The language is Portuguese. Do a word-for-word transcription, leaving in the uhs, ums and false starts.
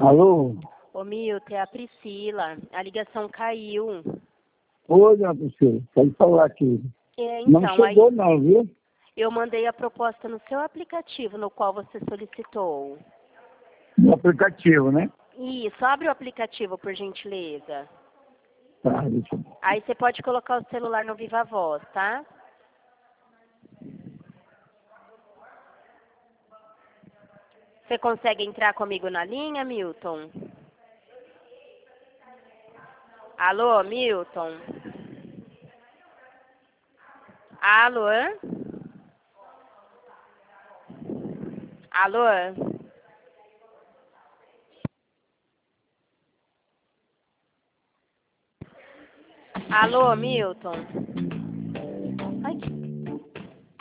Alô? Ô, Milton, é a Priscila. A ligação caiu. Oi, dona Priscila. Pode falar aqui. É, Não então, chegou aí não, viu? eu mandei a proposta no seu aplicativo, no qual você solicitou. No aplicativo, né? Isso, abre o aplicativo, por gentileza. Tá, deixa eu... Aí você pode colocar o celular no Viva Voz, tá? Você consegue entrar comigo na linha, Milton? Alô, Milton? Alô? Alô? Alô, Milton?